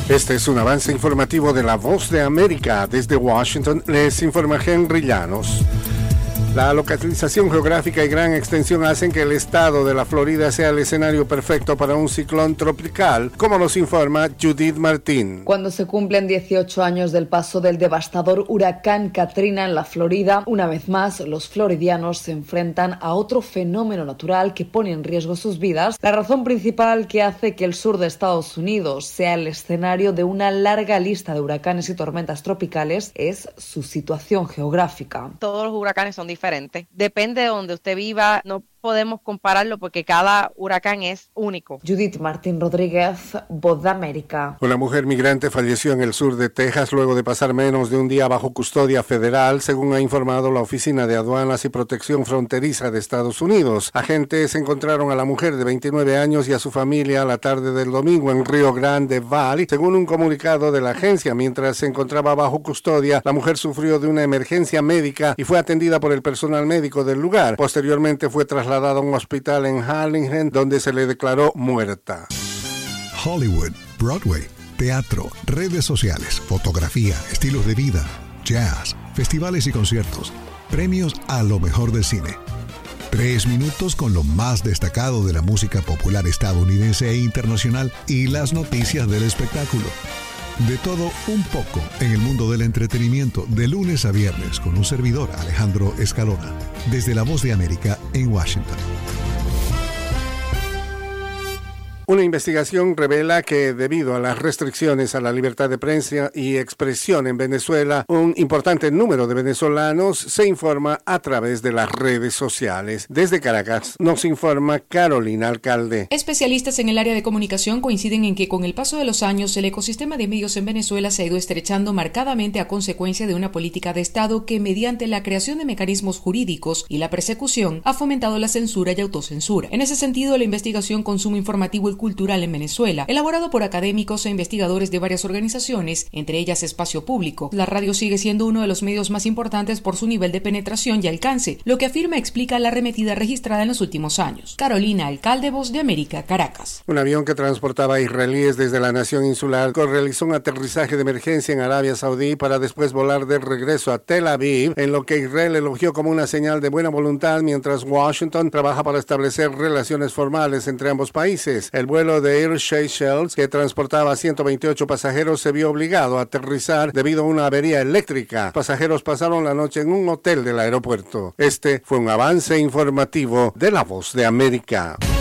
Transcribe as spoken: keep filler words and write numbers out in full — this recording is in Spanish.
Este es un avance informativo de La Voz de América. Desde Washington les informa Henry Llanos. La localización geográfica y gran extensión hacen que el estado de la Florida sea el escenario perfecto para un ciclón tropical, como nos informa Judith Martín. Cuando se cumplen dieciocho años del paso del devastador huracán Katrina en la Florida, una vez más los floridianos se enfrentan a otro fenómeno natural que pone en riesgo sus vidas. La razón principal que hace que el sur de Estados Unidos sea el escenario de una larga lista de huracanes y tormentas tropicales es su situación geográfica. Todos los huracanes son diferentes. Depende de donde usted viva, no podemos compararlo porque cada huracán es único. Judith Martín Rodríguez, Voz de América. Una mujer migrante falleció en el sur de Texas luego de pasar menos de un día bajo custodia federal, según ha informado la Oficina de Aduanas y Protección Fronteriza de Estados Unidos. Agentes encontraron a la mujer de veintinueve años y a su familia la tarde del domingo en Rio Grande Valley, según un comunicado de la agencia. Mientras se encontraba bajo custodia, la mujer sufrió de una emergencia médica y fue atendida por el personal médico del lugar. Posteriormente fue trasladada trasladada a un hospital en Harlingen, donde se le declaró muerta. Hollywood, Broadway, teatro, redes sociales, fotografía, estilos de vida, jazz, festivales y conciertos, premios a lo mejor del cine. Tres minutos con lo más destacado de la música popular estadounidense e internacional y las noticias del espectáculo. De todo un poco en el mundo del entretenimiento, de lunes a viernes, con un servidor, Alejandro Escalona, desde La Voz de América en Washington. Una investigación revela que debido a las restricciones a la libertad de prensa y expresión en Venezuela, un importante número de venezolanos se informa a través de las redes sociales. Desde Caracas nos informa Carolina Alcalde. Especialistas en el área de comunicación coinciden en que con el paso de los años el ecosistema de medios en Venezuela se ha ido estrechando marcadamente a consecuencia de una política de Estado que, mediante la creación de mecanismos jurídicos y la persecución, ha fomentado la censura y autocensura. En ese sentido, la investigación Consumo Informativo y Cultural en Venezuela, elaborado por académicos e investigadores de varias organizaciones, entre ellas Espacio Público. La radio sigue siendo uno de los medios más importantes por su nivel de penetración y alcance, lo que afirma explica la arremetida registrada en los últimos años. Carolina Alcalde, Voz de América, Caracas. Un avión que transportaba israelíes desde la nación insular realizó un aterrizaje de emergencia en Arabia Saudí para después volar de regreso a Tel Aviv, en lo que Israel elogió como una señal de buena voluntad, mientras Washington trabaja para establecer relaciones formales entre ambos países. El vuelo de Air Seychelles, que transportaba a ciento veintiocho pasajeros, se vio obligado a aterrizar debido a una avería eléctrica. Pasajeros pasaron la noche en un hotel del aeropuerto. Este fue un avance informativo de La Voz de América.